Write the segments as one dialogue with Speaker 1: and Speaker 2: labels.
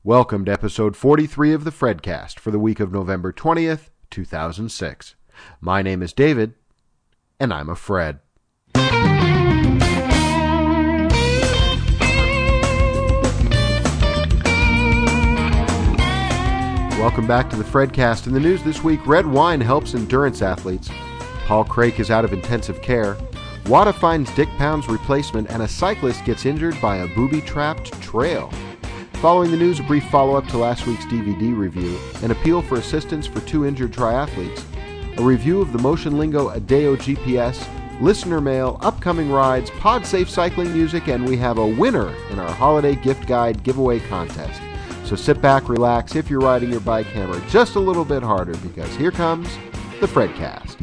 Speaker 1: Welcome to episode 43 of the Fredcast for the week of November 20th, 2006. My name is David, and I'm a Fred. Welcome back to the Fredcast. In the news this week, red wine helps endurance athletes. Paul Craik is out of intensive care. WADA finds Dick Pound's replacement, and a cyclist gets injured by a booby-trapped trail. Following the news, a brief follow-up to last week's DVD review, an appeal for assistance for two injured triathletes, a review of the Motion Lingo Adeo GPS, listener mail, upcoming rides, pod-safe cycling music, and we have a winner in our holiday gift guide giveaway contest. So sit back, relax, if you're riding your bike, hammer just a little bit harder, because here comes the Fredcast.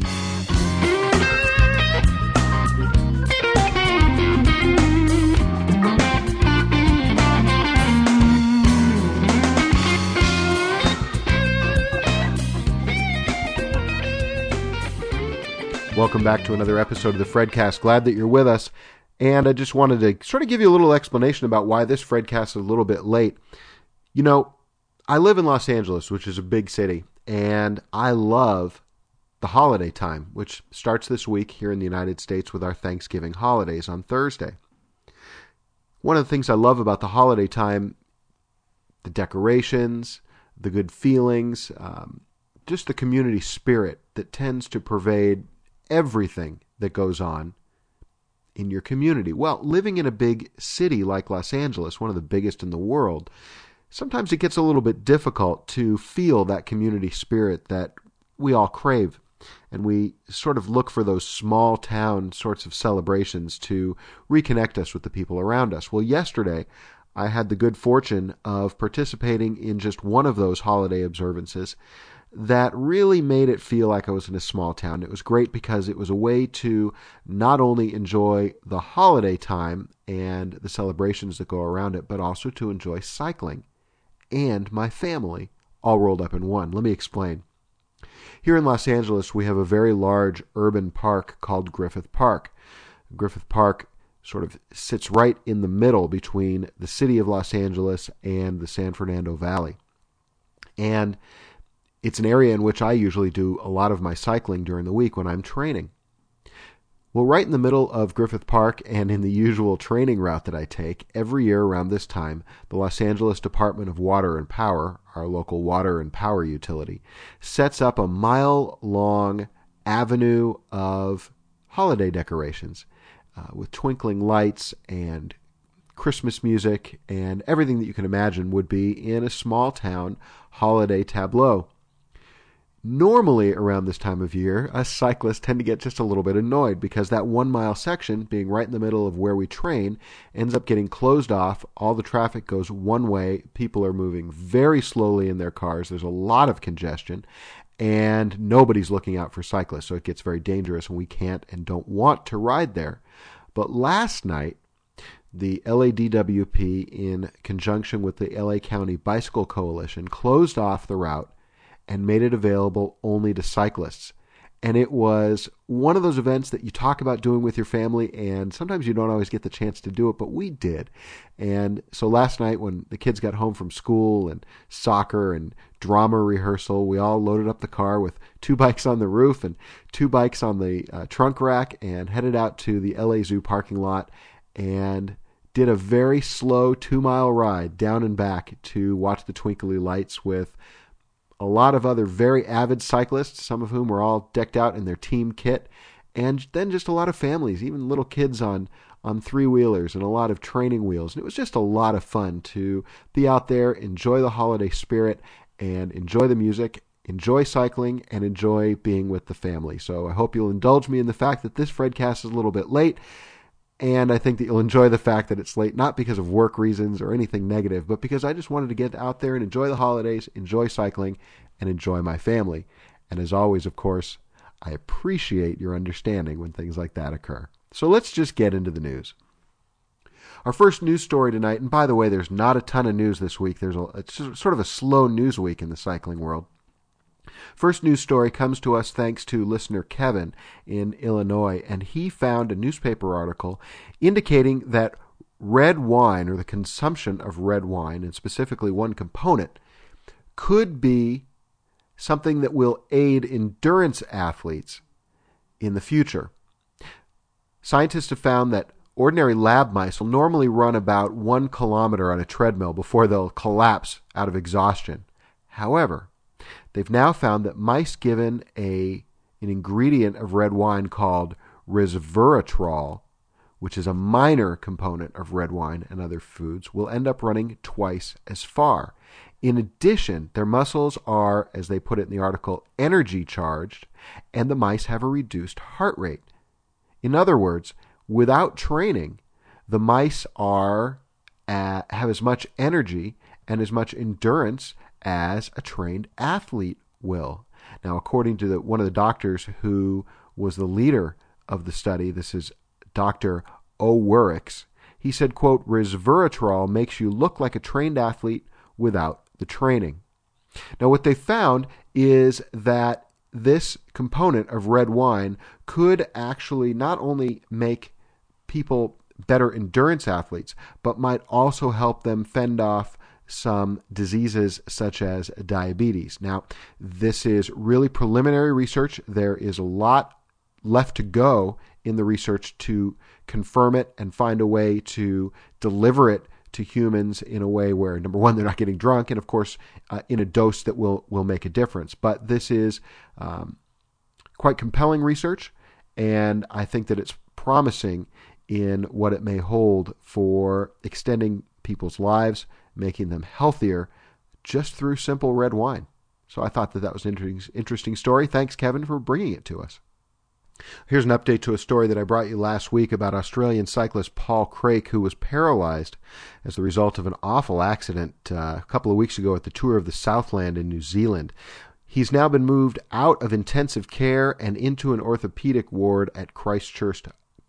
Speaker 1: Welcome back to another episode of the Fredcast. Glad that you're with us. And I just wanted to sort of give you a little explanation about why this Fredcast is a little bit late. You know, I live in Los Angeles, which is a big city, and I love the holiday time, which starts this week here in the United States with our Thanksgiving holidays on Thursday. One of the things I love about the holiday time, the decorations, the good feelings, just the community spirit that tends to pervade everything that goes on in your community. Well, living in a big city like Los Angeles, one of the biggest in the world, sometimes it gets a little bit difficult to feel that community spirit that we all crave. And we sort of look for those small town sorts of celebrations to reconnect us with the people around us. Well, yesterday, I had the good fortune of participating in just one of those holiday observances that really made it feel like I was in a small town. It was great because it was a way to not only enjoy the holiday time and the celebrations that go around it, but also to enjoy cycling and my family all rolled up in one. Let me explain. Here in Los Angeles, we have a very large urban park called Griffith Park. Griffith Park sort of sits right in the middle between the city of Los Angeles and the San Fernando Valley. And it's an area in which I usually do a lot of my cycling during the week when I'm training. Well, right in the middle of Griffith Park and in the usual training route that I take, every year around this time, the Los Angeles Department of Water and Power, our local water and power utility, sets up a mile-long avenue of holiday decorations with twinkling lights and Christmas music and everything that you can imagine would be in a small town holiday tableau. Normally, around this time of year, us cyclists tend to get just a little bit annoyed because that 1 mile section, being right in the middle of where we train, ends up getting closed off. All the traffic goes one way. People are moving very slowly in their cars. There's a lot of congestion, and nobody's looking out for cyclists, so it gets very dangerous, and we can't and don't want to ride there. But last night, the LADWP, in conjunction with the LA County Bicycle Coalition, closed off the route and made it available only to cyclists. And it was one of those events that you talk about doing with your family, and sometimes you don't always get the chance to do it, but we did. And so last night when the kids got home from school and soccer and drama rehearsal, we all loaded up the car with 2 bikes on the roof and 2 bikes on the trunk rack and headed out to the LA Zoo parking lot and did a very slow 2-mile ride down and back to watch the twinkly lights with a lot of other very avid cyclists, some of whom were all decked out in their team kit, and then just a lot of families, even little kids on 3-wheelers and a lot of training wheels. And it was just a lot of fun to be out there, enjoy the holiday spirit, and enjoy the music, enjoy cycling, and enjoy being with the family. So I hope you'll indulge me in the fact that this Fredcast is a little bit late. And I think that you'll enjoy the fact that it's late, not because of work reasons or anything negative, but because I just wanted to get out there and enjoy the holidays, enjoy cycling, and enjoy my family. And as always, of course, I appreciate your understanding when things like that occur. So let's just get into the news. Our first news story tonight, and by the way, there's not a ton of news this week. It's sort of a slow news week in the cycling world. First news story comes to us thanks to listener Kevin in Illinois, and he found a newspaper article indicating that red wine, or the consumption of red wine, and specifically one component, could be something that will aid endurance athletes in the future. Scientists have found that ordinary lab mice will normally run about 1 kilometer on a treadmill before they'll collapse out of exhaustion. However, they've now found that mice given an ingredient of red wine called resveratrol, which is a minor component of red wine and other foods, will end up running twice as far. In addition, their muscles are, as they put it in the article, energy charged, and the mice have a reduced heart rate. In other words, without training, the mice have as much energy and as much endurance as a trained athlete will. Now, according to one of the doctors who was the leader of the study, this is Dr. O'Werix, he said, quote, resveratrol makes you look like a trained athlete without the training. Now, what they found is that this component of red wine could actually not only make people better endurance athletes, but might also help them fend off some diseases such as diabetes. Now, this is really preliminary research. There is a lot left to go in the research to confirm it and find a way to deliver it to humans in a way where, number one, they're not getting drunk, and of course, in a dose that will make a difference. But this is quite compelling research, and I think that it's promising in what it may hold for extending people's lives, making them healthier, just through simple red wine. So I thought that was an interesting story. Thanks, Kevin, for bringing it to us. Here's an update to a story that I brought you last week about Australian cyclist Paul Craik, who was paralyzed as the result of an awful accident a couple of weeks ago at the Tour of the Southland in New Zealand. He's now been moved out of intensive care and into an orthopedic ward at Christchurch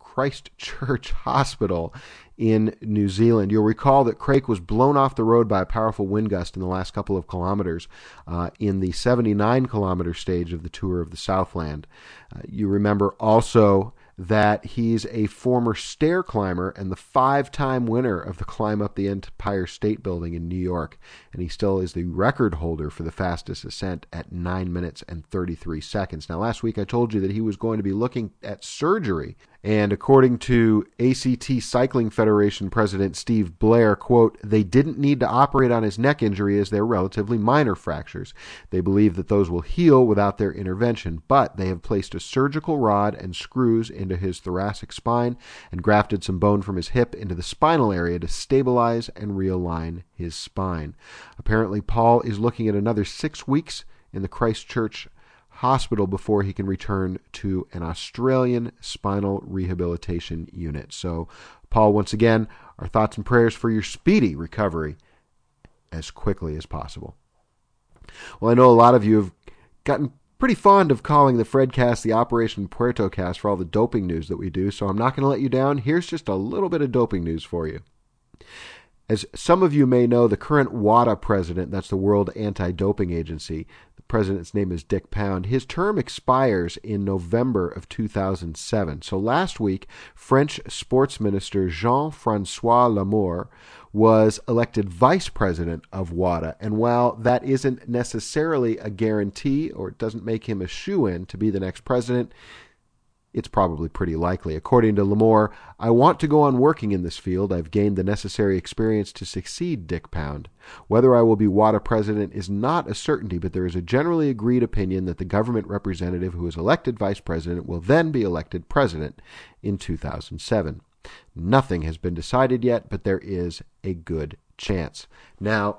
Speaker 1: Hospital in New Zealand. You'll recall that Craik was blown off the road by a powerful wind gust in the last couple of kilometers in the 79-kilometer stage of the Tour of the Southland. You remember also that he's a former stair climber and the 5-time winner of the climb up the Empire State Building in New York, and he still is the record holder for the fastest ascent at 9 minutes and 33 seconds. Now, last week I told you that he was going to be looking at surgery, and according to ACT Cycling Federation President Steve Blair, quote, they didn't need to operate on his neck injury as they're relatively minor fractures. They believe that those will heal without their intervention, but they have placed a surgical rod and screws into his thoracic spine and grafted some bone from his hip into the spinal area to stabilize and realign his spine. Apparently, Paul is looking at another 6 weeks in the Christchurch Hospital before he can return to an Australian spinal rehabilitation unit. So, Paul, once again, our thoughts and prayers for your speedy recovery as quickly as possible. Well, I know a lot of you have gotten pretty fond of calling the Fredcast the Operation Puerto Cast for all the doping news that we do, so I'm not going to let you down. Here's just a little bit of doping news for you. As some of you may know, the current WADA president, that's the World Anti-Doping Agency, the president's name is Dick Pound, his term expires in November of 2007. So last week, French sports minister Jean-François Lamour was elected vice president of WADA. And while that isn't necessarily a guarantee, or it doesn't make him a shoo-in to be the next president, it's probably pretty likely. According to Lamour, I want to go on working in this field. I've gained the necessary experience to succeed Dick Pound. Whether I will be WADA president is not a certainty, but there is a generally agreed opinion that the government representative who is elected vice president will then be elected president in 2007. Nothing has been decided yet, but there is a good chance. Now,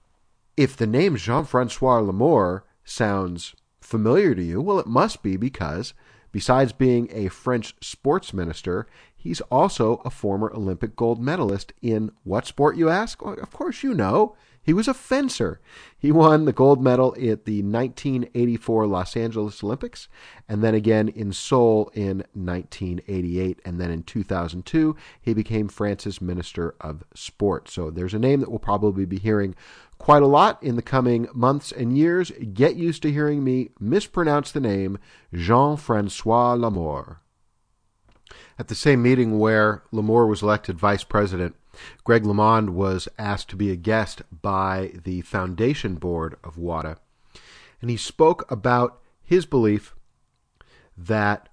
Speaker 1: if the name Jean-François Lamour sounds familiar to you, well, it must be because besides being a French sports minister, he's also a former Olympic gold medalist in what sport, you ask? Well, of course you know. He was a fencer. He won the gold medal at the 1984 Los Angeles Olympics, and then again in Seoul in 1988. And then in 2002, he became France's Minister of Sport. So there's a name that we'll probably be hearing quite a lot in the coming months and years. Get used to hearing me mispronounce the name Jean-François Lamour. At the same meeting where Lamour was elected vice president, Greg LeMond was asked to be a guest by the foundation board of WADA, and he spoke about his belief that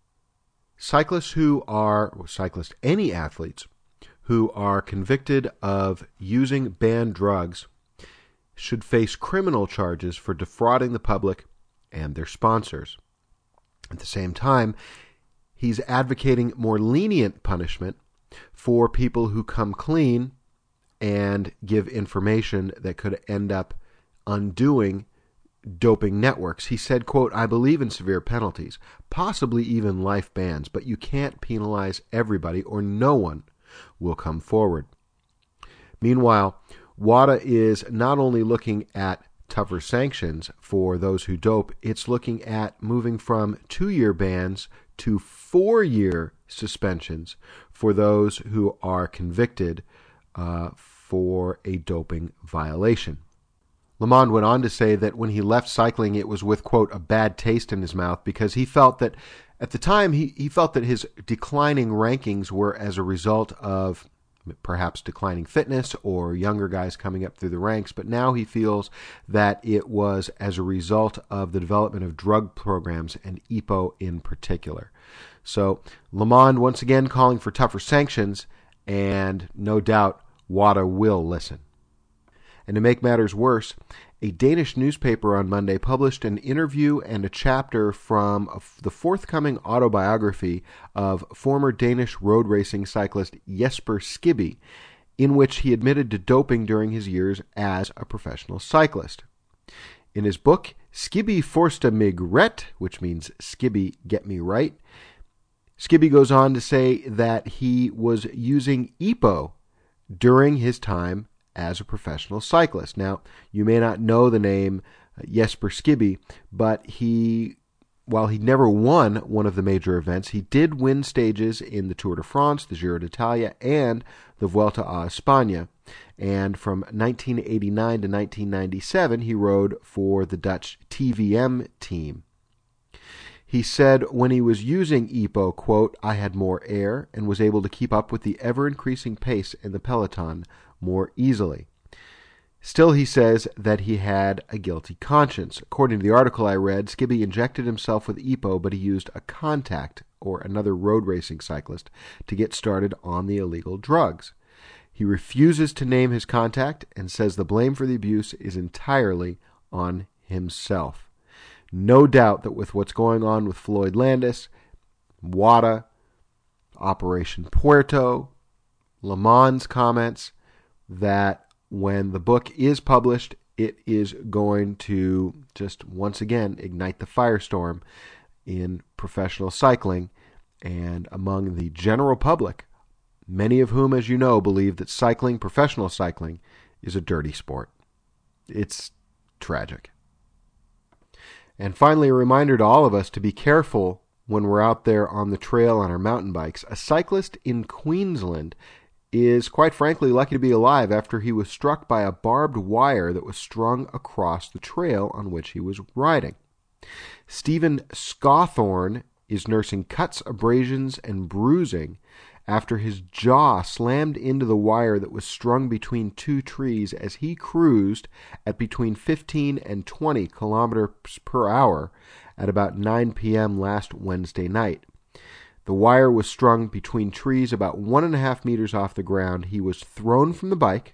Speaker 1: any athletes who are convicted of using banned drugs should face criminal charges for defrauding the public and their sponsors. At the same time, he's advocating more lenient punishment for people who come clean and give information that could end up undoing doping networks. He said, quote, "I believe in severe penalties, possibly even life bans, but you can't penalize everybody or no one will come forward." Meanwhile, WADA is not only looking at tougher sanctions for those who dope, it's looking at moving from 2-year bans to 4-year suspensions for those who are convicted for a doping violation. LeMond went on to say that when he left cycling, it was with, quote, "a bad taste in his mouth," because he felt that at the time he felt that his declining rankings were as a result of perhaps declining fitness or younger guys coming up through the ranks, but now he feels that it was as a result of the development of drug programs and EPO in particular. So LeMond once again calling for tougher sanctions, and no doubt WADA will listen. And to make matters worse, a Danish newspaper on Monday published an interview and a chapter from the forthcoming autobiography of former Danish road racing cyclist Jesper Skibby, in which he admitted to doping during his years as a professional cyclist. In his book, Skibby Forste mig ret, which means Skibby Get Me Right, Skibby goes on to say that he was using EPO during his time as a professional cyclist. Now, you may not know the name Jesper Skibby, but while he never won one of the major events, he did win stages in the Tour de France, the Giro d'Italia, and the Vuelta a España. And from 1989 to 1997, he rode for the Dutch TVM team. He said when he was using EPO, quote, "I had more air and was able to keep up with the ever-increasing pace in the peloton more easily." Still, he says that he had a guilty conscience. According to the article I read, Skibby injected himself with EPO, but he used a contact, or another road racing cyclist, to get started on the illegal drugs. He refuses to name his contact and says the blame for the abuse is entirely on himself. No doubt that with what's going on with Floyd Landis, WADA, Operation Puerto, LeMond's comments, that when the book is published, it is going to just once again ignite the firestorm in professional cycling and among the general public, many of whom, as you know, believe that cycling, professional cycling, is a dirty sport. It's tragic. And finally, a reminder to all of us to be careful when we're out there on the trail on our mountain bikes. A cyclist in Queensland is quite frankly lucky to be alive after he was struck by a barbed wire that was strung across the trail on which he was riding. Stephen Scawthorne is nursing cuts, abrasions, and bruising after his jaw slammed into the wire that was strung between two trees as he cruised at between 15 and 20 kilometers per hour at about 9 p.m. last Wednesday night. The wire was strung between trees about 1.5 meters off the ground. He was thrown from the bike,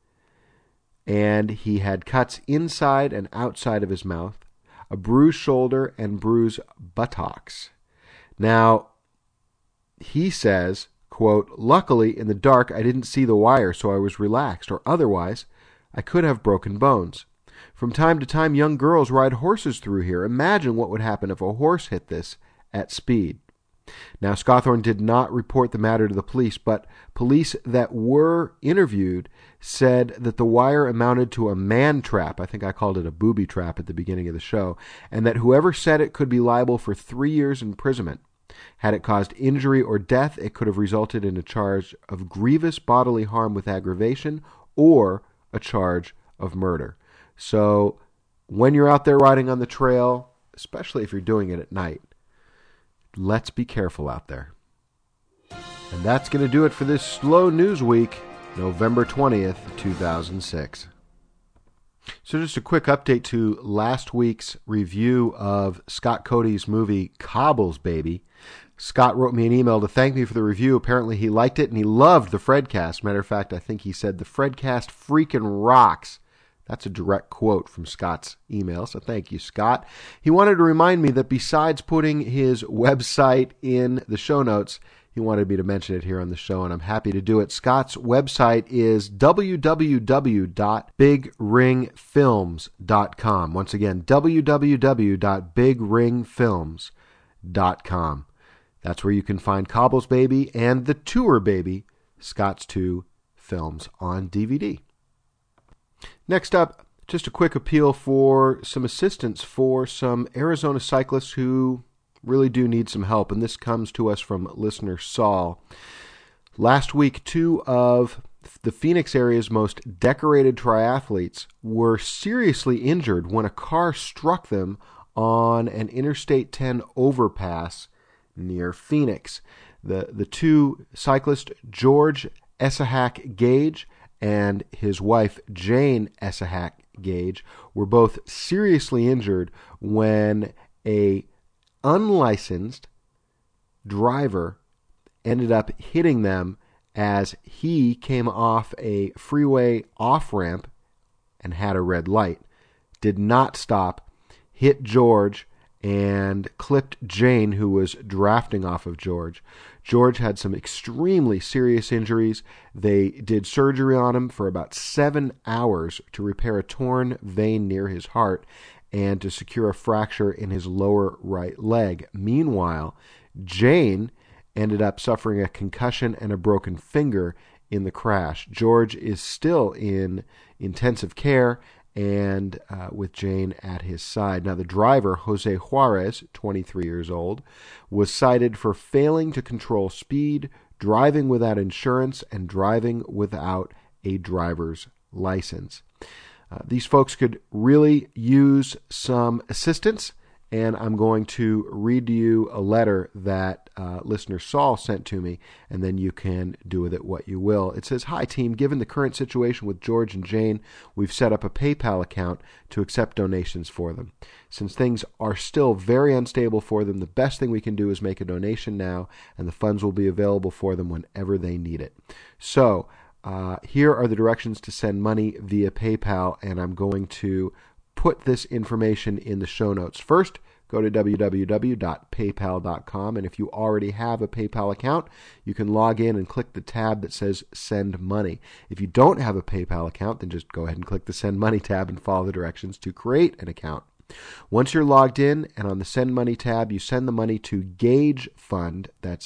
Speaker 1: and he had cuts inside and outside of his mouth, a bruised shoulder, and bruised buttocks. Now, he says, quote, "Luckily, in the dark, I didn't see the wire, so I was relaxed, or otherwise, I could have broken bones. From time to time, young girls ride horses through here. Imagine what would happen if a horse hit this at speed." Now, Scawthorne did not report the matter to the police, but police that were interviewed said that the wire amounted to a man trap. I think I called it a booby trap at the beginning of the show, and that whoever said it could be liable for 3 years imprisonment. Had it caused injury or death, it could have resulted in a charge of grievous bodily harm with aggravation or a charge of murder. So when you're out there riding on the trail, especially if you're doing it at night, let's be careful out there. And that's going to do it for this slow news week. November 20th, 2006. So just a quick update to last week's review of Scott Cody's movie Cobble's Baby. Scott wrote me an email to thank me for the review. Apparently he liked it and he loved the Fredcast. Matter of fact, I think he said the Fredcast freaking rocks. That's a direct quote from Scott's email, so thank you, Scott. He wanted to remind me that besides putting his website in the show notes, he wanted me to mention it here on the show, and I'm happy to do it. Scott's website is www.bigringfilms.com. Once again, www.bigringfilms.com. That's where you can find Cobble's Baby and The Tour Baby, Scott's two films on DVD. Next up, just a quick appeal for some assistance for some Arizona cyclists who really do need some help, and this comes to us from listener Saul. Last week, two of the Phoenix area's most decorated triathletes were seriously injured when a car struck them on an Interstate 10 overpass near Phoenix. The two cyclists, George Essahak Gage and his wife, Jane Essahak Gage, were both seriously injured when a unlicensed driver ended up hitting them as he came off a freeway off-ramp and had a red light. Did not stop, hit George, and clipped Jane, who was drafting off of George. George had some extremely serious injuries. They did surgery on him for about 7 hours to repair a torn vein near his heart and to secure a fracture in his lower right leg. Meanwhile, Jane ended up suffering a concussion and a broken finger in the crash. George is still in intensive care and with Jane at his side. Now, the driver, Jose Juarez, 23 years old, was cited for failing to control speed, driving without insurance, and driving without a driver's license. These folks could really use some assistance, and I'm going to read to you a letter that listener Saul sent to me, and then you can do with it what you will. It says, "Hi team, given the current situation with George and Jane, we've set up a PayPal account to accept donations for them. Since things are still very unstable for them, the best thing we can do is make a donation now, and the funds will be available for them whenever they need it. So, here are the directions to send money via PayPal, and I'm going to put this information in the show notes. First, go to www.paypal.com, and if you already have a PayPal account, you can log in and click the tab that says Send Money. If you don't have a PayPal account, then just go ahead and click the Send Money tab and follow the directions to create an account. Once you're logged in and on the Send Money tab, you send the money to Gage Fund, that's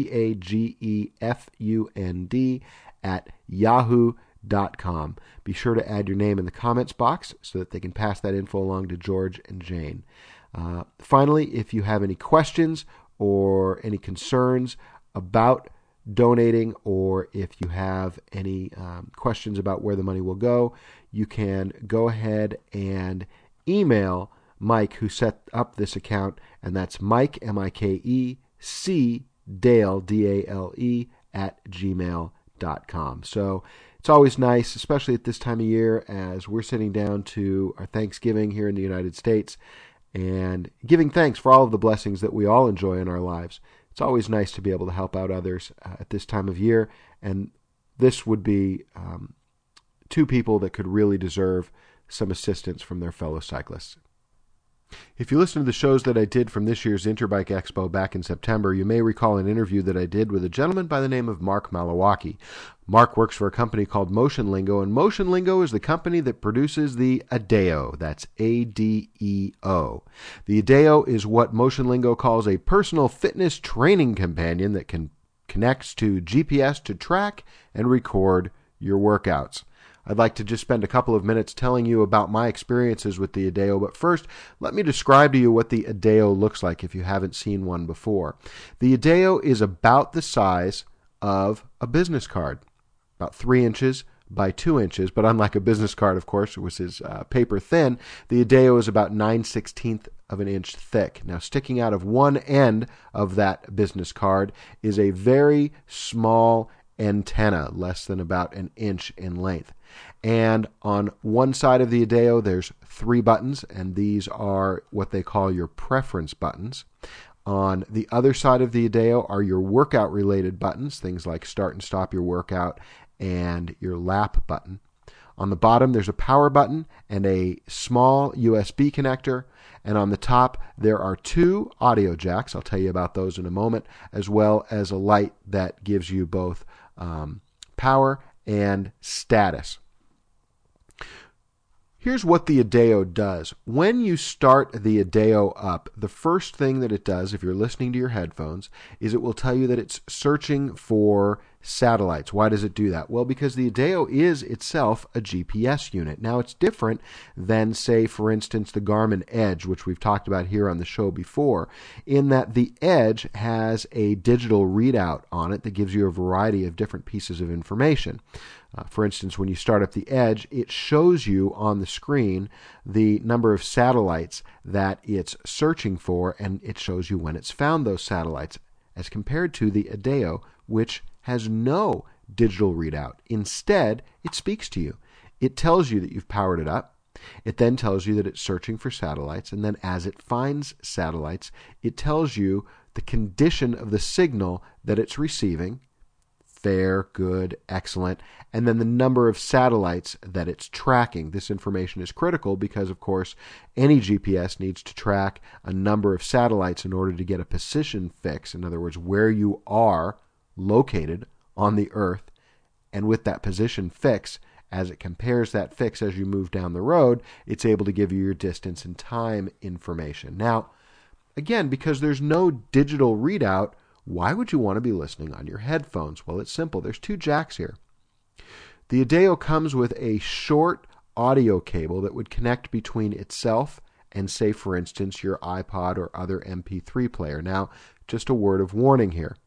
Speaker 1: GAGEFUND, at yahoo.com. Be sure to add your name in the comments box so that they can pass that info along to George and Jane. Finally, if you have any questions or any concerns about donating, or if you have any questions about where the money will go, you can go ahead and email Mike, who set up this account, and that's Mike, M-I-K-E-C, Dale, D-A-L-E, at gmail.com. So it's always nice, especially at this time of year, as we're sitting down to our Thanksgiving here in the United States and giving thanks for all of the blessings that we all enjoy in our lives. It's always nice to be able to help out others at this time of year, and this would be two people that could really deserve some assistance from their fellow cyclists. If you listen to the shows that I did from this year's Interbike Expo back in September, you may recall an interview that I did with a gentleman by the name of Mark Malawaki. Mark works for a company called Motion Lingo, and Motion Lingo is the company that produces the Adeo. That's A-D-E-O. The Adeo is what Motion Lingo calls a personal fitness training companion that connects to GPS to track and record your workouts. I'd like to just spend a couple of minutes telling you about my experiences with the Adeo, but first, let me describe to you what the Adeo looks like if you haven't seen one before. The Adeo is about the size of a business card, about 3 inches by 2 inches, but unlike a business card, of course, which is paper thin, the Adeo is about 9/16 of an inch thick. Now, sticking out of one end of that business card is a very small antenna, less than about an inch in length. And on one side of the Adeo, there's 3 buttons, and these are what they call your preference buttons. On the other side of the Adeo are your workout-related buttons, things like start and stop your workout and your lap button. On the bottom, there's a power button and a small USB connector. And on the top, there are 2 audio jacks. I'll tell you about those in a moment, as well as a light that gives you both power and status. Here's what the Adeo does. When you start the Adeo up, the first thing that it does, if you're listening to your headphones, is it will tell you that it's searching for satellites. Why does it do that? Well, because the Adeo is itself a GPS unit. Now, it's different than, say, for instance, the Garmin Edge, which we've talked about here on the show before, in that the Edge has a digital readout on it that gives you a variety of different pieces of information. For instance, when you start up the Edge, it shows you on the screen the number of satellites that it's searching for, and it shows you when it's found those satellites, as compared to the Adeo, which has no digital readout. Instead, it speaks to you. It tells you that you've powered it up. It then tells you that it's searching for satellites, and then as it finds satellites, it tells you the condition of the signal that it's receiving, fair, good, excellent, and then the number of satellites that it's tracking. This information is critical because, of course, any GPS needs to track a number of satellites in order to get a position fix, in other words, where you are located on the Earth. And with that position fix, as it compares that fix as you move down the road, it's able to give you your distance and time information. Now, again, because there's no digital readout, why would you want to be listening on your headphones? Well, it's simple. There's 2 jacks here. The Adeo comes with a short audio cable that would connect between itself and, say, for instance, your iPod or other MP3 player. Now, just a word of warning here.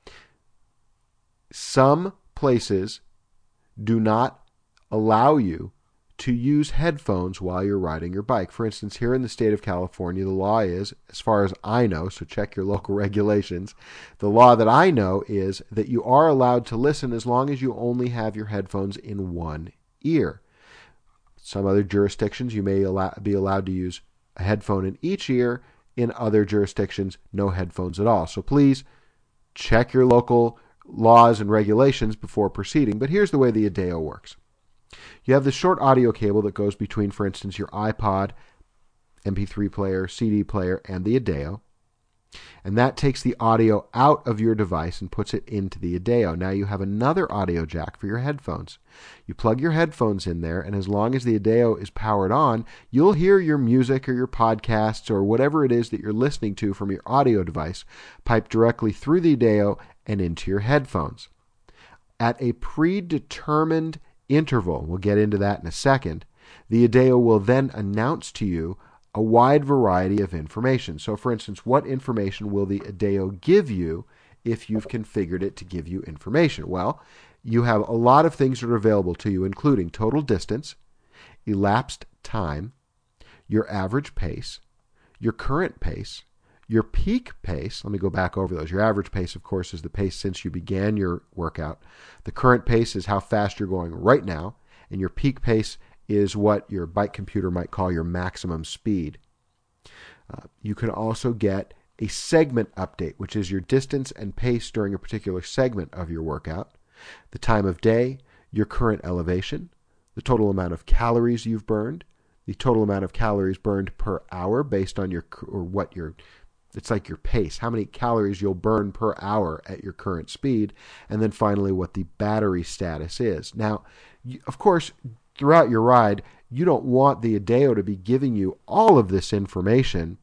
Speaker 1: Some places do not allow you to use headphones while you're riding your bike. For instance, here in the state of California, the law is, as far as I know, so check your local regulations, the law that I know is that you are allowed to listen as long as you only have your headphones in one ear. Some other jurisdictions, you may be allowed to use a headphone in each ear. In other jurisdictions, no headphones at all. So please check your local laws and regulations before proceeding. But here's the way the Adeo works. You have the short audio cable that goes between, for instance, your iPod, MP3 player, CD player, and the Adeo. And that takes the audio out of your device and puts it into the Adeo. Now you have another audio jack for your headphones. You plug your headphones in there, and as long as the Adeo is powered on, you'll hear your music or your podcasts or whatever it is that you're listening to from your audio device pipe directly through the Adeo and into your headphones. At a predetermined interval, we'll get into that in a second, the Adeo will then announce to you a wide variety of information. So, for instance, what information will the Adeo give you if you've configured it to give you information? Well, you have a lot of things that are available to you, including total distance, elapsed time, your average pace, your current pace, your peak pace. Let me go back over those. Your average pace, of course, is the pace since you began your workout. The current pace is how fast you're going right now. And your peak pace is what your bike computer might call your maximum speed. You can also get a segment update, which is your distance and pace during a particular segment of your workout, the time of day, your current elevation, the total amount of calories you've burned, the total amount of calories burned per hour based on it's like your pace, how many calories you'll burn per hour at your current speed, and then finally what the battery status is. Now, of course, throughout your ride, you don't want the Adeo to be giving you all of this information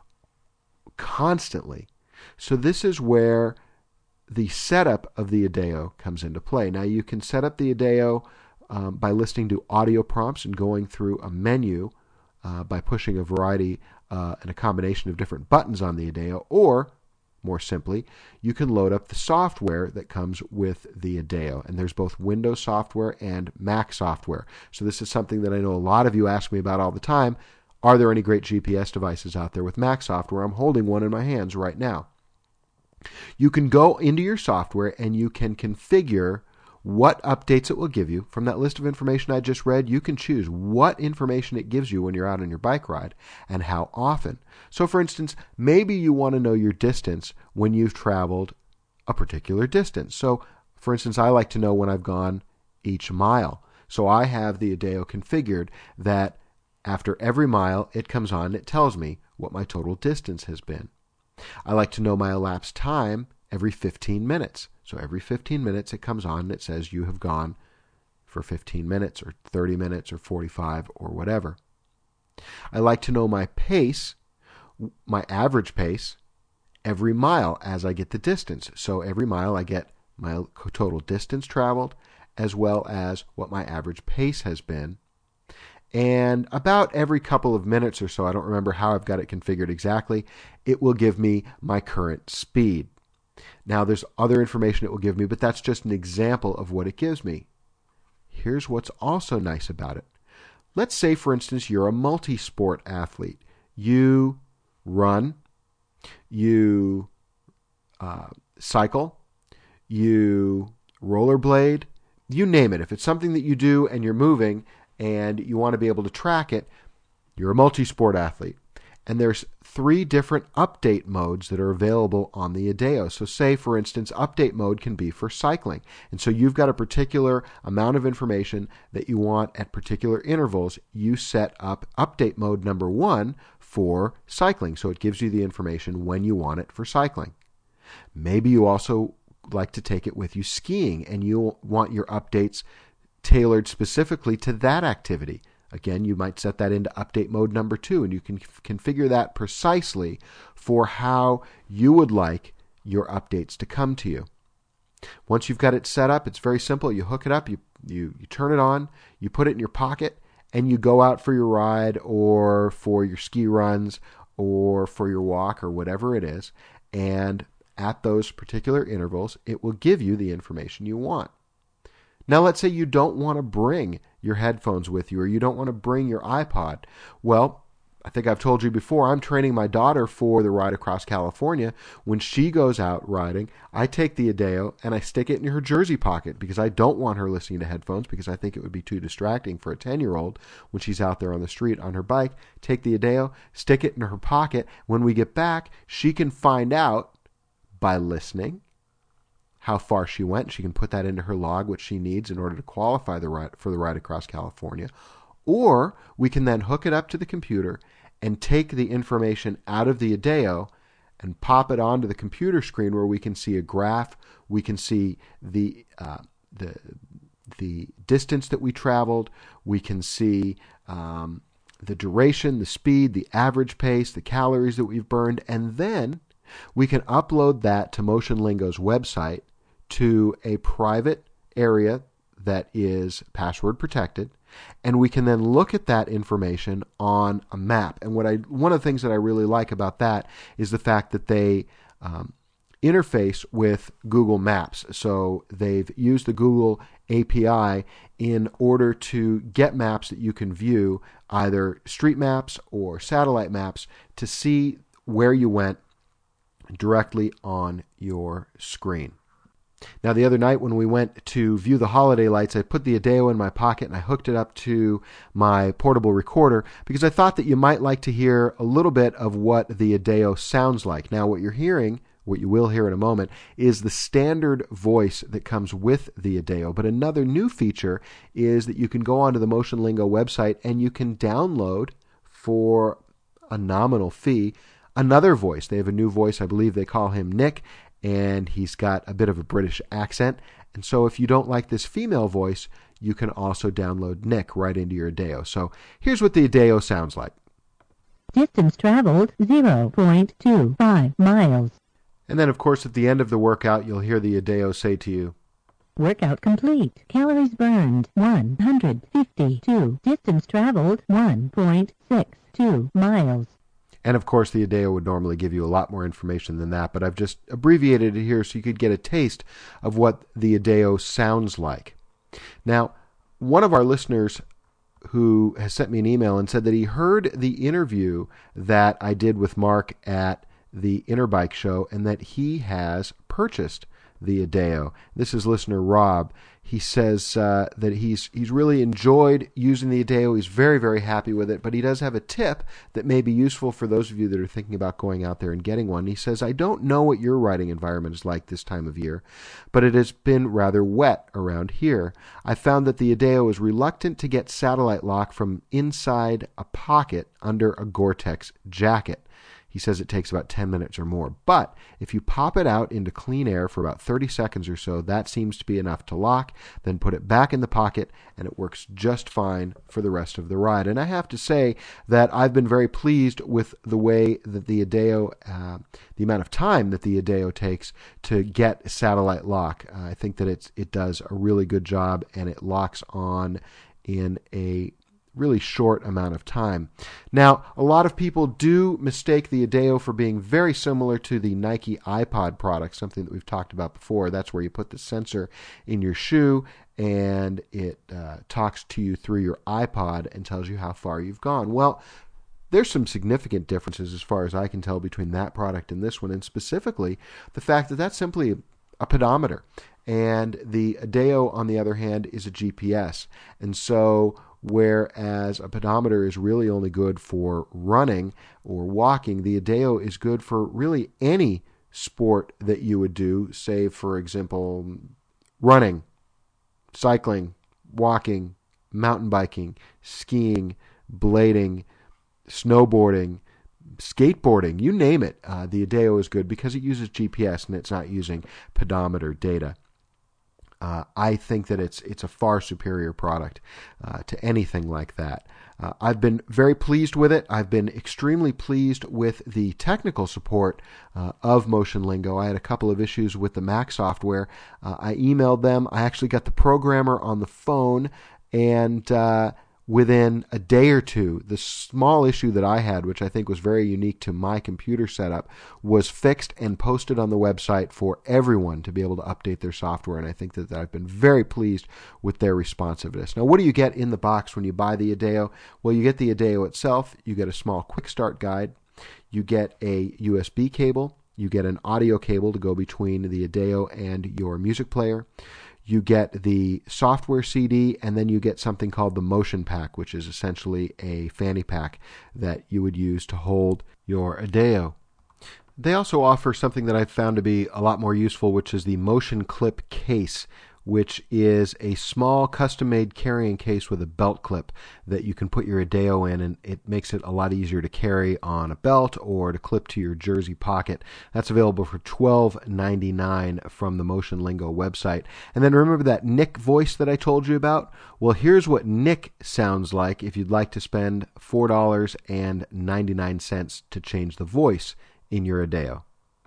Speaker 1: constantly. So this is where the setup of the Adeo comes into play. Now, you can set up the Adeo by listening to audio prompts and going through a menu by pushing a variety and a combination of different buttons on the Adeo, or more simply, you can load up the software that comes with the Adeo. And there's both Windows software and Mac software. So this is something that I know a lot of you ask me about all the time. Are there any great GPS devices out there with Mac software? I'm holding one in my hands right now. You can go into your software and you can configure what updates it will give you. From that list of information I just read, you can choose what information it gives you when you're out on your bike ride and how often. So for instance, maybe you want to know your distance when you've traveled a particular distance. So for instance, I like to know when I've gone each mile. So I have the Adeo configured that after every mile it comes on and it tells me what my total distance has been. I like to know my elapsed time every 15 minutes. So every 15 minutes it comes on and it says you have gone for 15 minutes or 30 minutes or 45 or whatever. I like to know my pace, my average pace, every mile as I get the distance. So every mile I get my total distance traveled as well as what my average pace has been. And about every couple of minutes or so, I don't remember how I've got it configured exactly, it will give me my current speed. Now, there's other information it will give me, but that's just an example of what it gives me. Here's what's also nice about it. Let's say, for instance, you're a multi-sport athlete. You run, you cycle, you rollerblade, you name it. If it's something that you do and you're moving and you want to be able to track it, you're a multi-sport athlete. And there's 3 different update modes that are available on the Adeo. So say, for instance, update mode can be for cycling. And so you've got a particular amount of information that you want at particular intervals. You set up update mode number 1 for cycling. So it gives you the information when you want it for cycling. Maybe you also like to take it with you skiing and you want your updates tailored specifically to that activity. Again, you might set that into update mode number 2, and you can configure that precisely for how you would like your updates to come to you. Once you've got it set up, it's very simple. You hook it up, you turn it on, you put it in your pocket, and you go out for your ride or for your ski runs or for your walk or whatever it is. And at those particular intervals, it will give you the information you want. Now, let's say you don't want to bring your headphones with you or you don't want to bring your iPod. Well, I think I've told you before, I'm training my daughter for the ride across California. When she goes out riding, I take the Adeo and I stick it in her jersey pocket because I don't want her listening to headphones because I think it would be too distracting for a 10-year-old when she's out there on the street on her bike. Take the Adeo, stick it in her pocket. When we get back, she can find out by listening how far she went. She can put that into her log, which she needs in order to qualify for the ride across California. Or we can then hook it up to the computer and take the information out of the Adeo and pop it onto the computer screen where we can see a graph. We can see the distance that we traveled. We can see the duration, the speed, the average pace, the calories that we've burned, and then we can upload that to MotionLingo's website to a private area that is password protected, and we can then look at that information on a map. And one of the things that I really like about that is the fact that they interface with Google Maps. So they've used the Google API in order to get maps that you can view, either street maps or satellite maps, to see where you went directly on your screen. Now, the other night when we went to view the holiday lights, I put the Adeo in my pocket and I hooked it up to my portable recorder because I thought that you might like to hear a little bit of what the Adeo sounds like. Now, what you're hearing, what you will hear in a moment, is the standard voice that comes with the Adeo. But another new feature is that you can go onto the MotionLingo website and you can download for a nominal fee another voice. They have a new voice. I believe they call him Nick, and he's got a bit of a British accent. And so if you don't like this female voice, you can also download Nick right into your Adeo. So here's what the Adeo sounds like.
Speaker 2: Distance traveled 0.25 miles.
Speaker 1: And then, of course, at the end of the workout, you'll hear the Adeo say to you,
Speaker 2: Workout complete. Calories burned 152. Distance traveled 1.62 miles.
Speaker 1: And of course, the Adeo would normally give you a lot more information than that, but I've just abbreviated it here so you could get a taste of what the Adeo sounds like. Now, one of our listeners who has sent me an email and said that he heard the interview that I did with Mark at the Interbike Show and that he has purchased the Adeo. This is listener Rob. He says that he's really enjoyed using the Adeo. He's very, very happy with it, but he does have a tip that may be useful for those of you that are thinking about going out there and getting one. He says, I don't know what your riding environment is like this time of year, but it has been rather wet around here. I found that the Adeo is reluctant to get satellite lock from inside a pocket under a Gore-Tex jacket. He says it takes about 10 minutes or more. But if you pop it out into clean air for about 30 seconds or so, that seems to be enough to lock. Then put it back in the pocket, and it works just fine for the rest of the ride. And I have to say that I've been very pleased with the way that the Adeo, the amount of time that the Adeo takes to get satellite lock. I think that it does a really good job, and it locks on in a really short amount of time. Now, a lot of people do mistake the Adeo for being very similar to the Nike iPod product, something that we've talked about before. That's where you put the sensor in your shoe and it talks to you through your iPod and tells you how far you've gone. Well, there's some significant differences as far as I can tell between that product and this one, and specifically the fact that that's simply a pedometer. And the Adeo, on the other hand, is a GPS. And so whereas a pedometer is really only good for running or walking, the Adeo is good for really any sport that you would do, say, for example, running, cycling, walking, mountain biking, skiing, blading, snowboarding, skateboarding, you name it. The Adeo is good because it uses GPS and it's not using pedometer data. I think that it's a far superior product to anything like that. I've been very pleased with it. I've been extremely pleased with the technical support of Motion Lingo. I had a couple of issues with the Mac software. I emailed them. I actually got the programmer on the phone, and within a day or two, the small issue that I had, which I think was very unique to my computer setup, was fixed and posted on the website for everyone to be able to update their software. And I think that I've been very pleased with their responsiveness. Now, what do you get in the box when you buy the Adeo? Well, you get the Adeo itself. You get a small quick start guide. You get a USB cable. You get an audio cable to go between the Adeo and your music player. You get the software CD, and then you get something called the Motion Pack, which is essentially a fanny pack that you would use to hold your Adeo. They also offer something that I've found to be a lot more useful, which is the Motion Clip case, which is a small custom-made carrying case with a belt clip that you can put your Adeo in, and it makes it a lot easier to carry on a belt or to clip to your jersey pocket. That's available for $12.99 from the Motion Lingo website. And then remember that Nick voice that I told you about? Well, here's what Nick sounds like if you'd like to spend $4.99 to change the voice in your Adeo.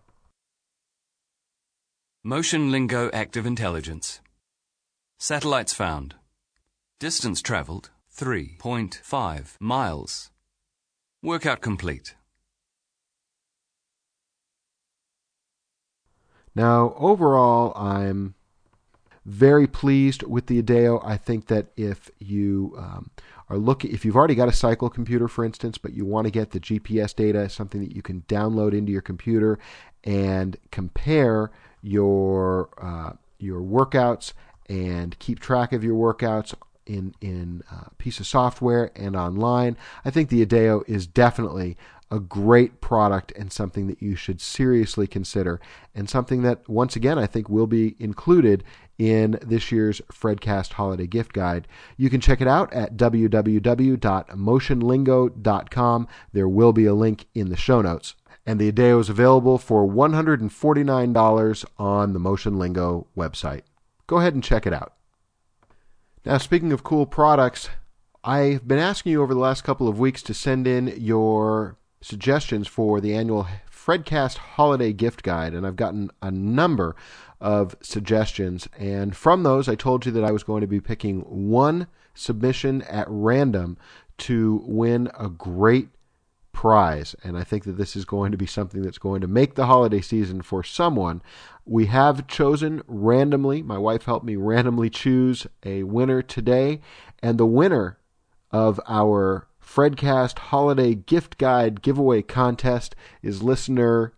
Speaker 3: Motion Lingo Active Intelligence. Satellites found. Distance traveled 3.5 miles. Workout complete.
Speaker 1: Now, overall, I'm very pleased with the Adeo. I think that if you if you've already got a cycle computer, for instance, but you want to get the GPS data, something that you can download into your computer and compare your workouts and keep track of your workouts in a piece of software and online, I think the Adeo is definitely a great product and something that you should seriously consider, and something that, once again, I think will be included in this year's Fredcast Holiday Gift Guide. You can check it out at www.motionlingo.com. There will be a link in the show notes. And the Adeo is available for $149 on the Motion Lingo website. Go ahead and check it out. Now, speaking of cool products, I've been asking you over the last couple of weeks to send in your suggestions for the annual Fredcast Holiday Gift Guide, and I've gotten a number of suggestions. And from those, I told you that I was going to be picking one submission at random to win a great prize, and I think that this is going to be something that's going to make the holiday season for someone. We have chosen randomly, my wife helped me randomly choose a winner today, and the winner of our Fredcast Holiday Gift Guide Giveaway Contest is listener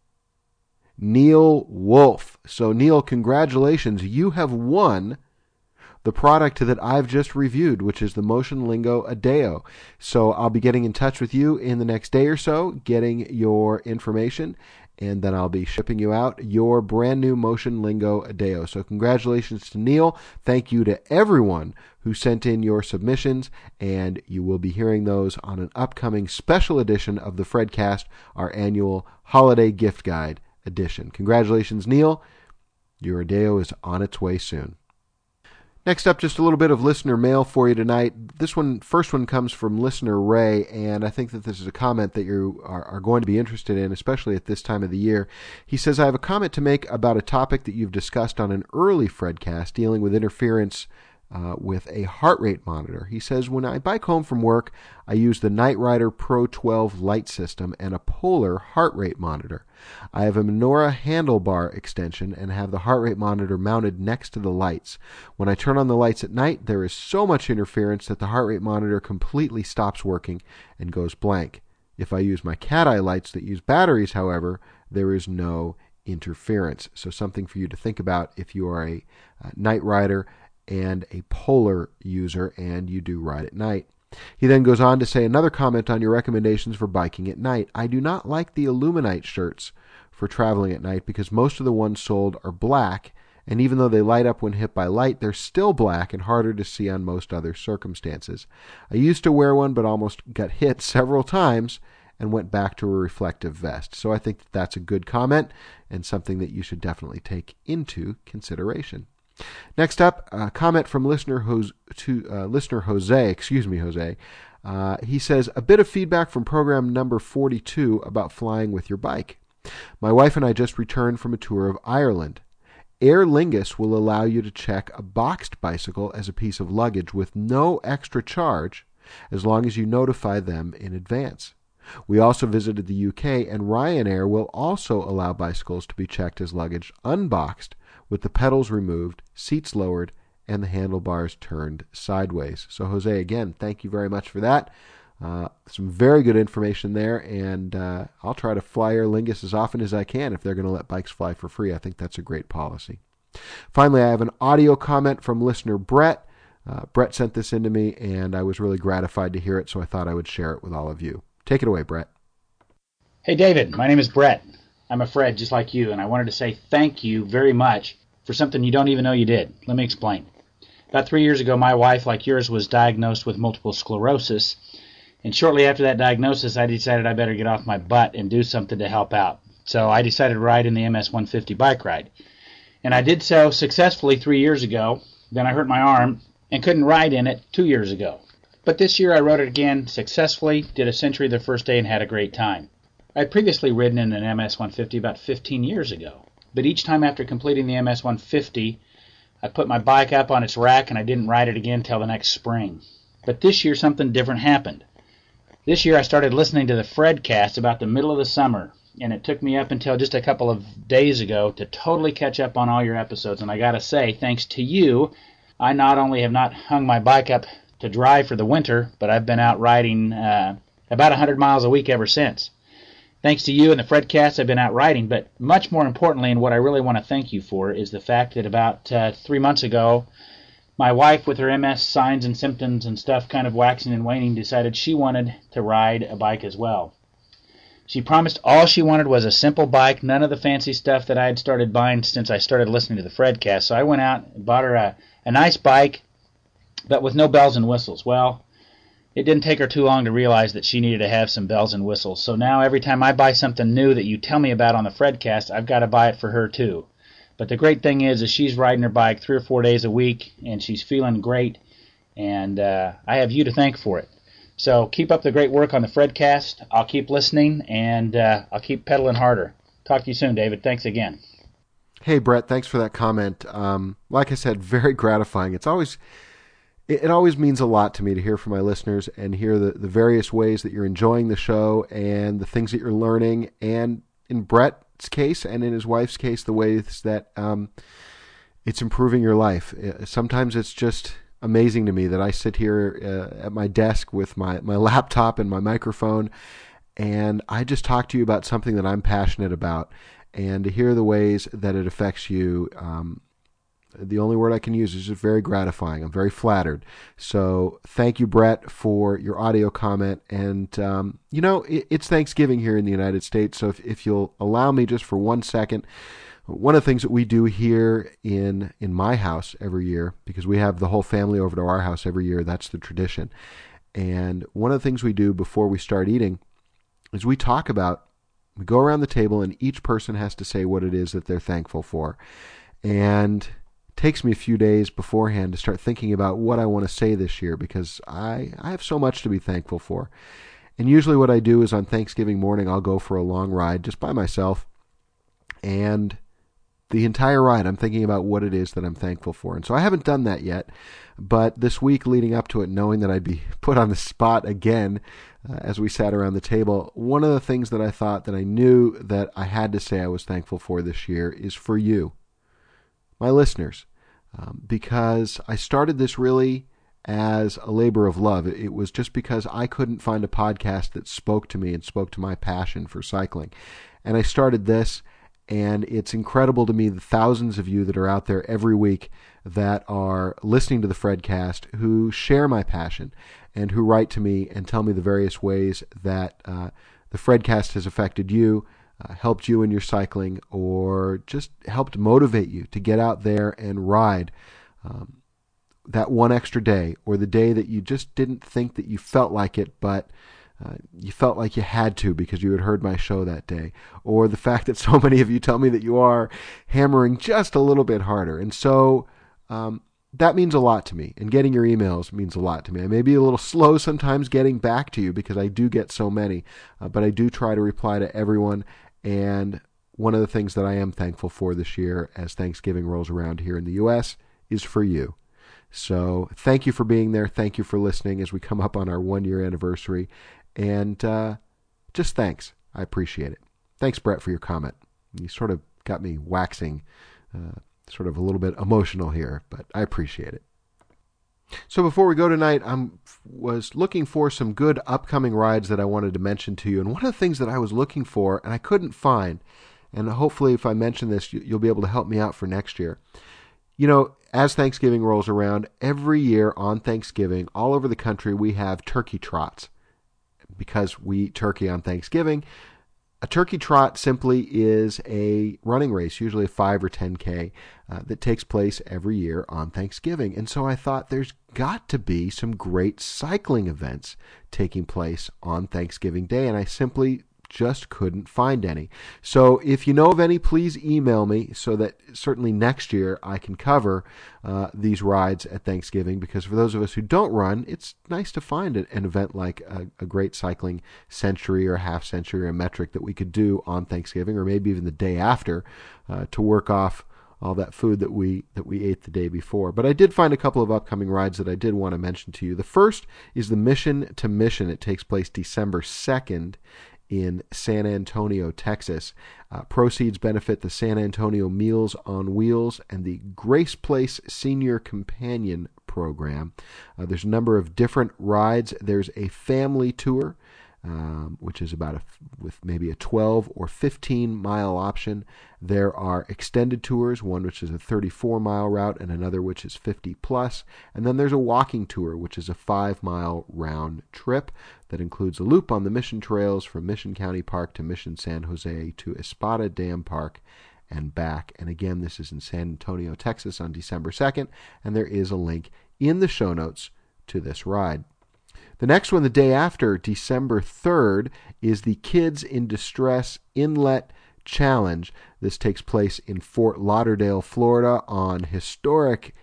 Speaker 1: Neil Wolf. So, Neil, congratulations. You have won the product that I've just reviewed, which is the Motion Lingo Adeo. So I'll be getting in touch with you in the next day or so, getting your information, and then I'll be shipping you out your brand new Motion Lingo Adeo. So congratulations to Neil. Thank you to everyone who sent in your submissions, and you will be hearing those on an upcoming special edition of the Fredcast, our annual Holiday Gift Guide edition. Congratulations, Neil. Your Adeo is on its way soon. Next up, just a little bit of listener mail for you tonight. First one comes from listener Ray, and I think that this is a comment that you are going to be interested in, especially at this time of the year. He says, I have a comment to make about a topic that you've discussed on an early Fredcast dealing with interference with a heart rate monitor. He says, when I bike home from work, I use the Knight Rider Pro 12 light system and a Polar heart rate monitor. I have a Menora handlebar extension and have the heart rate monitor mounted next to the lights. When I turn on the lights at night, there is so much interference that the heart rate monitor completely stops working and goes blank. If I use my cat eye lights that use batteries, however, there is no interference. So something for you to think about if you are a Knight Rider and a Polar user and you do ride at night. He then goes on to say, another comment on your recommendations for biking at night. I do not like the Illuminite shirts for traveling at night because most of the ones sold are black, and even though they light up when hit by light, they're still black and harder to see on most other circumstances. I used to wear one but almost got hit several times and went back to a reflective vest. So I think that's a good comment and something that you should definitely take into consideration. Next up, a comment from listener Jose. He says, a bit of feedback from program number 42 about flying with your bike. My wife and I just returned from a tour of Ireland. Aer Lingus will allow you to check a boxed bicycle as a piece of luggage with no extra charge as long as you notify them in advance. We also visited the UK, and Ryanair will also allow bicycles to be checked as luggage unboxed, with the pedals removed, seats lowered, and the handlebars turned sideways. So, Jose, again, thank you very much for that. Some very good information there, and I'll try to fly Aer Lingus as often as I can if they're going to let bikes fly for free. I think that's a great policy. Finally, I have an audio comment from listener Brett. Brett sent this in to me, and I was really gratified to hear it, so I thought I would share it with all of you. Take it away, Brett.
Speaker 4: Hey, David. My name is Brett. I'm a Fred just like you, and I wanted to say thank you very much for something you don't even know you did. Let me explain. About 3 years ago, my wife, like yours, was diagnosed with multiple sclerosis, and shortly after that diagnosis, I decided I better get off my butt and do something to help out. So I decided to ride in the MS-150 bike ride. And I did so successfully 3 years ago. Then I hurt my arm and couldn't ride in it 2 years ago. But this year I rode it again successfully, did a century the first day, and had a great time. I had previously ridden in an MS-150 about 15 years ago. But each time after completing the MS-150, I put my bike up on its rack and I didn't ride it again till the next spring. But this year something different happened. This year I started listening to the Fredcast about the middle of the summer, and it took me up until just a couple of days ago to totally catch up on all your episodes. And I gotta say, thanks to you, I not only have not hung my bike up to dry for the winter, but I've been out riding about 100 miles a week ever since. Thanks to you and the Fredcast, I've been out riding, but much more importantly, and what I really want to thank you for, is the fact that about 3 months ago, my wife, with her MS signs and symptoms and stuff kind of waxing and waning, decided she wanted to ride a bike as well. She promised all she wanted was a simple bike, none of the fancy stuff that I had started buying since I started listening to the Fredcast. So I went out and bought her a nice bike, but with no bells and whistles. Well, it didn't take her too long to realize that she needed to have some bells and whistles. So now every time I buy something new that you tell me about on the Fredcast, I've got to buy it for her too. But the great thing is she's riding her bike 3 or 4 days a week, and she's feeling great, and I have you to thank for it. So keep up the great work on the Fredcast. I'll keep listening, and I'll keep pedaling harder. Talk to you soon, David. Thanks again.
Speaker 1: Hey, Brett, thanks for that comment. Like I said, very gratifying. It always means a lot to me to hear from my listeners and hear the various ways that you're enjoying the show and the things that you're learning, and in Brett's case and in his wife's case, the ways that it's improving your life. Sometimes it's just amazing to me that I sit here at my desk with my laptop and my microphone, and I just talk to you about something that I'm passionate about, and to hear the ways that it affects you, the only word I can use is just very gratifying. I'm very flattered. So thank you, Brett, for your audio comment. And, it's Thanksgiving here in the United States, so if you'll allow me just for 1 second, one of the things that we do here in my house every year, because we have the whole family over to our house every year, that's the tradition. And one of the things we do before we start eating is we go around the table and each person has to say what it is that they're thankful for. And it takes me a few days beforehand to start thinking about what I want to say this year, because I have so much to be thankful for. And usually what I do is on Thanksgiving morning, I'll go for a long ride just by myself. And the entire ride, I'm thinking about what it is that I'm thankful for. And so I haven't done that yet. But this week leading up to it, knowing that I'd be put on the spot again as we sat around the table, one of the things that I thought that I knew that I had to say I was thankful for this year is for you, my listeners, because I started this really as a labor of love. It was just because I couldn't find a podcast that spoke to me and spoke to my passion for cycling. And I started this, and it's incredible to me the thousands of you that are out there every week that are listening to the Fredcast, who share my passion and who write to me and tell me the various ways that the Fredcast has affected you, helped you in your cycling, or just helped motivate you to get out there and ride that one extra day, or the day that you just didn't think that you felt like it, but you felt like you had to because you had heard my show that day, or the fact that so many of you tell me that you are hammering just a little bit harder. And so that means a lot to me, and getting your emails means a lot to me. I may be a little slow sometimes getting back to you because I do get so many, but I do try to reply to everyone. And one of the things that I am thankful for this year as Thanksgiving rolls around here in the U.S. is for you. So thank you for being there. Thank you for listening as we come up on our 1-year anniversary. And just thanks. I appreciate it. Thanks, Brett, for your comment. You sort of got me waxing sort of a little bit emotional here, but I appreciate it. So before we go tonight, I was looking for some good upcoming rides that I wanted to mention to you. And one of the things that I was looking for and I couldn't find, and hopefully if I mention this, you'll be able to help me out for next year. You know, as Thanksgiving rolls around, every year on Thanksgiving, all over the country, we have turkey trots. Because we eat turkey on Thanksgiving, a turkey trot simply is a running race, usually a 5 or 10K, that takes place every year on Thanksgiving. And so I thought there's got to be some great cycling events taking place on Thanksgiving Day, and I simply just couldn't find any. So if you know of any, please email me so that certainly next year I can cover these rides at Thanksgiving, because for those of us who don't run, it's nice to find an event like a great cycling century or half century or a metric that we could do on Thanksgiving, or maybe even the day after, to work off all that food that we ate the day before. But I did find a couple of upcoming rides that I did want to mention to you. The first is the Mission to Mission. It takes place December 2nd in San Antonio, Texas. Proceeds benefit the San Antonio Meals on Wheels and the Grace Place Senior Companion Program. There's a number of different rides. There's a family tour, which is with maybe a 12 or 15 mile option. There are extended tours, one which is a 34-mile route and another which is 50 plus. And then there's a walking tour, which is a 5-mile round trip that includes a loop on the Mission Trails from Mission County Park to Mission San Jose to Espada Dam Park and back. And again, this is in San Antonio, Texas on December 2nd, and there is a link in the show notes to this ride. The next one, the day after, December 3rd, is the Kids in Distress Inlet Challenge. This takes place in Fort Lauderdale, Florida on historic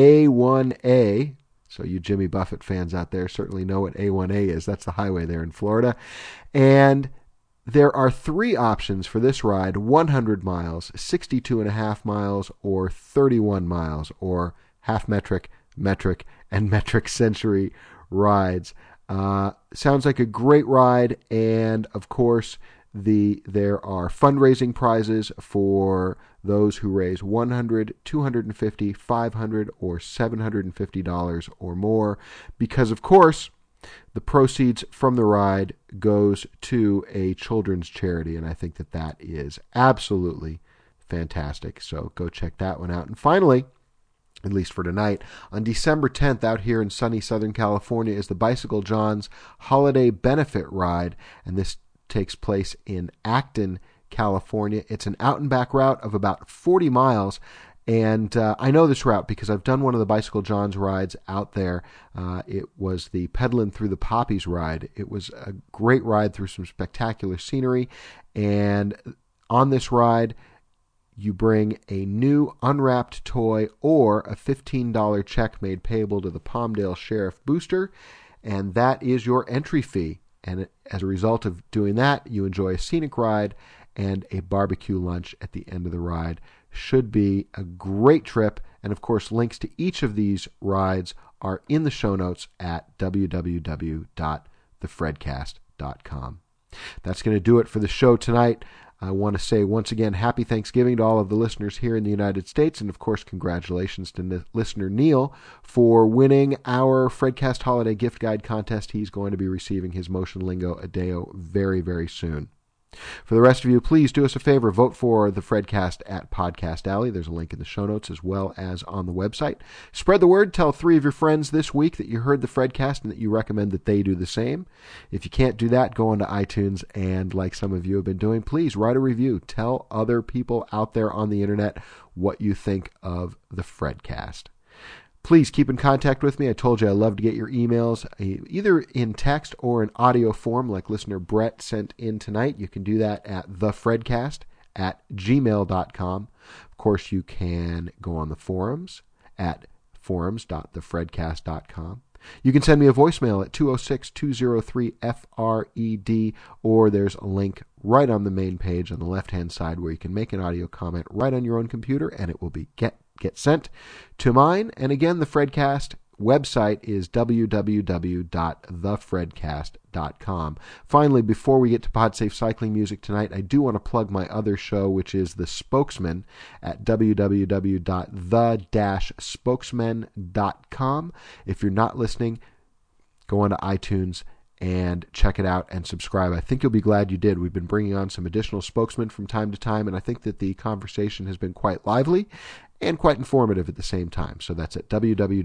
Speaker 1: A1A. So you Jimmy Buffett fans out there certainly know what A1A is. That's the highway there in Florida. And there are 3 options for this ride: 100 miles, 62.5 miles, or 31 miles, or half metric, and metric century rides. Sounds like a great ride, and of course There are fundraising prizes for those who raise $100, $250, $500, or $750 or more, because of course the proceeds from the ride goes to a children's charity, and I think that is absolutely fantastic. So go check that one out. And finally, at least for tonight, on December 10th out here in sunny Southern California is the Bicycle John's Holiday Benefit Ride, and this takes place in Acton, California. It's an out and back route of about 40 miles. And I know this route because I've done one of the Bicycle John's rides out there. It was the Peddlin' Through the Poppies ride. It was a great ride through some spectacular scenery. And on this ride, you bring a new unwrapped toy or a $15 check made payable to the Palmdale Sheriff Booster. And that is your entry fee. And as a result of doing that, you enjoy a scenic ride and a barbecue lunch at the end of the ride. Should be a great trip. And of course, links to each of these rides are in the show notes at www.thefredcast.com. That's going to do it for the show tonight. I want to say once again, happy Thanksgiving to all of the listeners here in the United States. And of course, congratulations to listener Neil for winning our Fredcast Holiday Gift Guide contest. He's going to be receiving his Motion Lingo Adeo very, very soon. For the rest of you, please do us a favor. Vote for the Fredcast at Podcast Alley. There's a link in the show notes as well as on the website. Spread the word. Tell 3 of your friends this week that you heard the Fredcast and that you recommend that they do the same. If you can't do that, go onto iTunes and, like some of you have been doing, please write a review. Tell other people out there on the internet what you think of the Fredcast. Please keep in contact with me. I told you I love to get your emails, either in text or in audio form, like listener Brett sent in tonight. You can do that at thefredcast@gmail.com. Of course, you can go on the forums at forums.thefredcast.com. You can send me a voicemail at 206-203-FRED, or there's a link right on the main page on the left-hand side where you can make an audio comment right on your own computer, and it will be get sent to mine. And again, the Fredcast website is www.thefredcast.com. Finally, before we get to PodSafe Cycling Music tonight, I do want to plug my other show, which is The Spokesman, at www.the-spokesman.com. If you're not listening, go onto iTunes and check it out and subscribe. I think you'll be glad you did. We've been bringing on some additional spokesmen from time to time, and I think that the conversation has been quite lively and quite informative at the same time. So that's at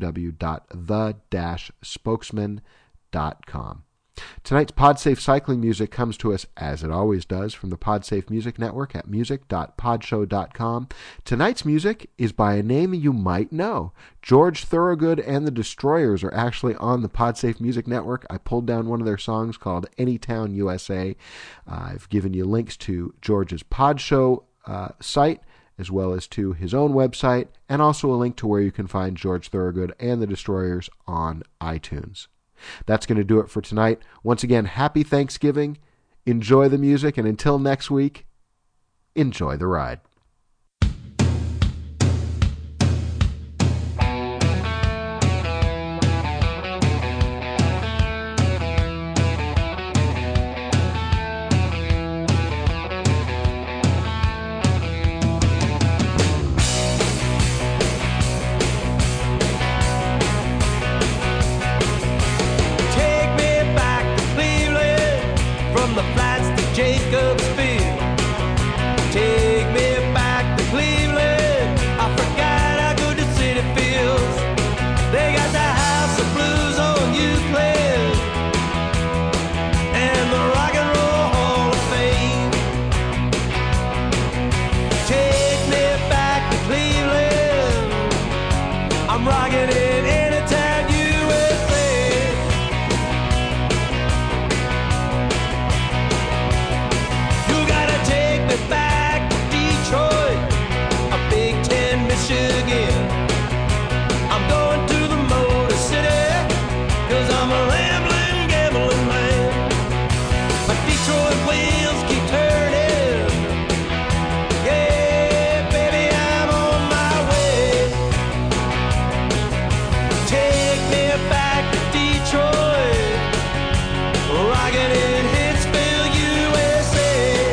Speaker 1: www.the-spokesman.com. Tonight's PodSafe Cycling Music comes to us, as it always does, from the PodSafe Music Network at music.podshow.com. Tonight's music is by a name you might know. George Thorogood and the Destroyers are actually on the PodSafe Music Network. I pulled down one of their songs called Anytown USA. I've given you links to George's Podshow site, as well as to his own website, and also a link to where you can find George Thorogood and the Destroyers on iTunes. That's going to do it for tonight. Once again, happy Thanksgiving. Enjoy the music, and until next week, enjoy the ride.
Speaker 5: Jacobs Field. Take me back to Cleveland. I forgot how good the city feels. They got the House of Blues on Euclid and the Rock and Roll Hall of Fame. Take me back to Cleveland. I'm rocking in Anytown USA. Back to Detroit, a Big Ten, Michigan. I'm going to the Motor City, 'cause I'm a rambling, gambling man. My Detroit wheels keep turning. Yeah, baby, I'm on my way. Take me back to Detroit, rocking in Hitsville, USA.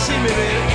Speaker 5: see me, baby.